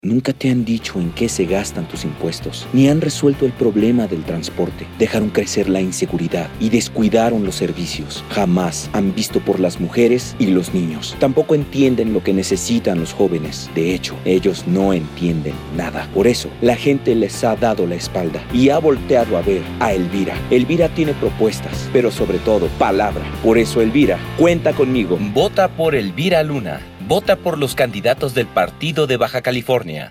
Nunca te han dicho en qué se gastan tus impuestos, ni han resuelto el problema del transporte. Dejaron crecer la inseguridad y descuidaron los servicios. Jamás han visto por las mujeres y los niños. Tampoco entienden lo que necesitan los jóvenes. De hecho, ellos no entienden nada. Por eso, la gente les ha dado la espalda y ha volteado a ver a Elvira. Elvira tiene propuestas, pero sobre todo, palabra. Por eso, Elvira, cuenta conmigo. Vota por Elvira Luna. Vota por los candidatos del Partido de Baja California.